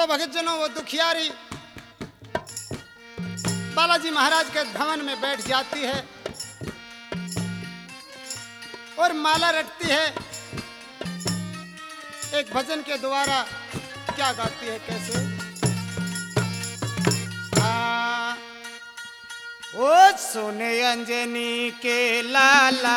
तो भक्तजनों वो दुखियारी बालाजी महाराज के भवन में बैठ जाती है और माला रटती है। एक भजन के द्वारा क्या गाती है, कैसे? ओ सोने अंजनी के लाला,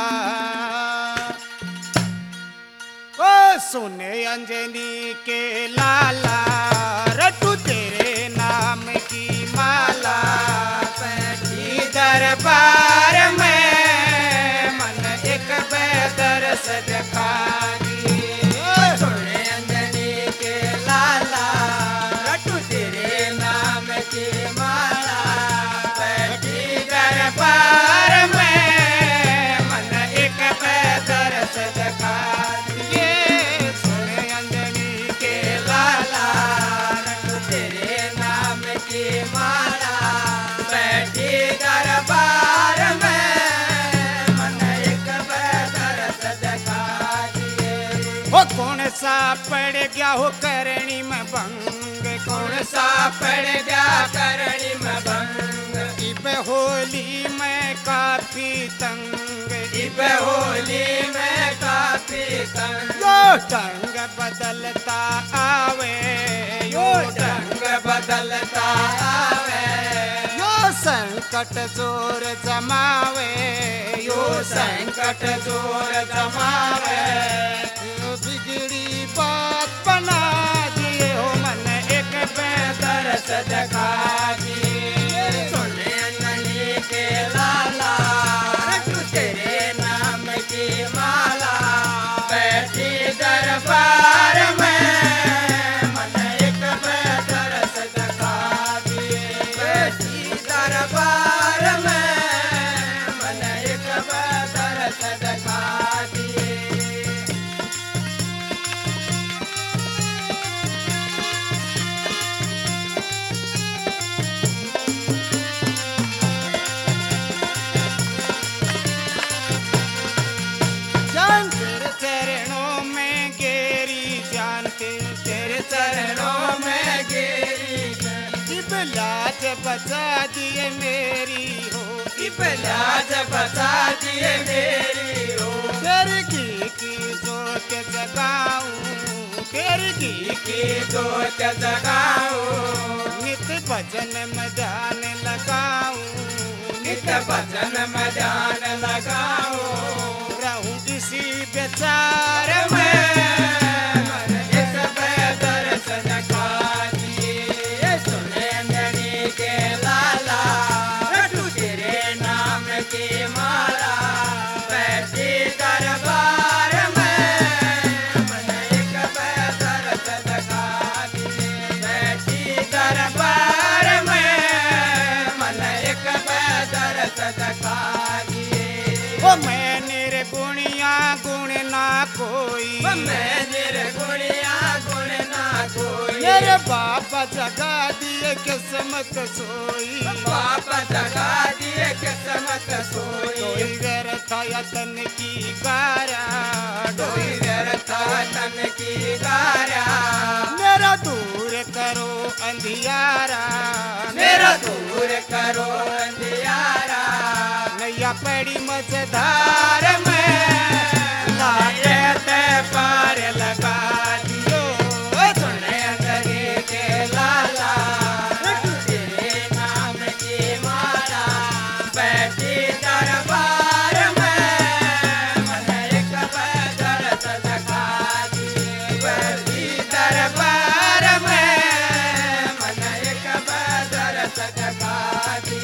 ओ सोने अंजनी के लाला, रटू तेरे नाम की माला, बैठी दरबार में मन एक बेदर्श दिखागी। सोने अंजनी के लाला, रटू तेरे नाम की माला, बैठी दरबार में मन एक बेदर्श दिखागी। सोने अंजनी के लाला, रटू तेरे नाम की माला, बैठी दरबार में मन एक बेदर्श दिखागी। वो कौन सा पड़ गया हो करणी में भंग, कौन सा पड़ गया करणी में भंग, इब होली में काफी तंग, इब होली में काफी तंग। यो ढंग बदलता आवे, यो ढंग बदलता आवे, यो संकट जोर जमावे, यो संकट जोर जमावे। यो बिगड़ी बात बना दिए हो मन एक बेदर्श दिखागी। सोने अंजनी के लाला, रटू तेरे नाम की माला, बैठी दरबार में मन एक बेदर्श दिखागी। बैठी दरबार में मन एक बेदर्श दिखागी। जान तेरे चरणों में गेरी, जानते तेरे चरणों में गिरी, इब लाज बचा दिए मेरी हो, इब लाज बचा दिए मेरी हो। तेरी घी की जोत जगाऊं, तेरी घी की जोत जगाऊं, नित भजन में ध्यान लगाऊं, नित भजन में ध्यान लगाऊं। रहूं इसी विचार में में मन एक बेदर्श दिखागी। सोने अंजनी के लाला, रटू तेरे नाम की माला, बैठी दरबार में मन एक बेदर्श दिखागी। बैठी दरबार में मन एक बेदर्श दिखागी। ओ मैं निर्गुणिया गुण ना कोई, मैं निर्गुणिया गुण ना कोई, मेरे बाप जगा दिए किस्मत सोई, बाप जगा दिए किस्मत सोई। कोई व्यर्थ यतन की गारा, कोई व्यर्थ तन की गारा, मेरा दूर करो अंधियारा, मेरा दूर करो अंधियारा। नैया पड़ी मझधार में लाए ते पार लगा दियो। सोने अंजनी के लाला, रटू तेरे नाम की माला, बैठी दरबार में मन एक बेदर्श दिखागी। बैठी दरबार में मन एक बेदर्श दिखागी।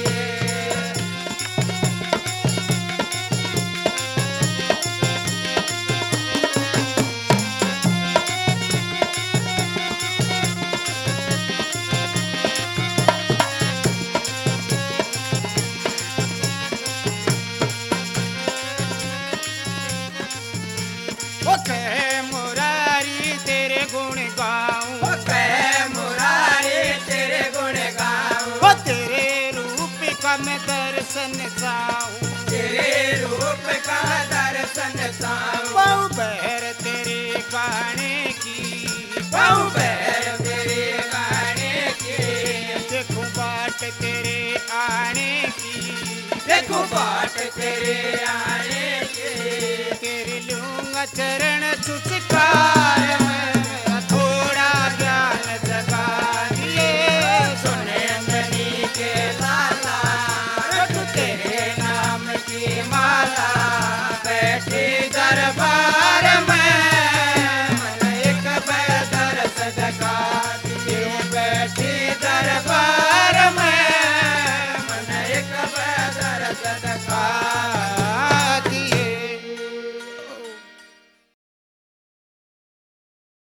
ओ कहे मुरारी तेरे गुण गाऊं, ओ कहे मुरारी तेरे गुण गाऊं, ओ तेरे रूप का मैं दर्शन चाहूं, तेरे रूप का दर्शन चाहूं। बहु बहर तेरे गाने की, बहु बहर तेरे देखो बाट तेरे आने की। कर लूंगा चरण छुटकार में, मेरा थोड़ा ज्ञान जगा दिए। सुने अंजनी के लाला, रखो तेरे नाम की माला, बैठी दरबार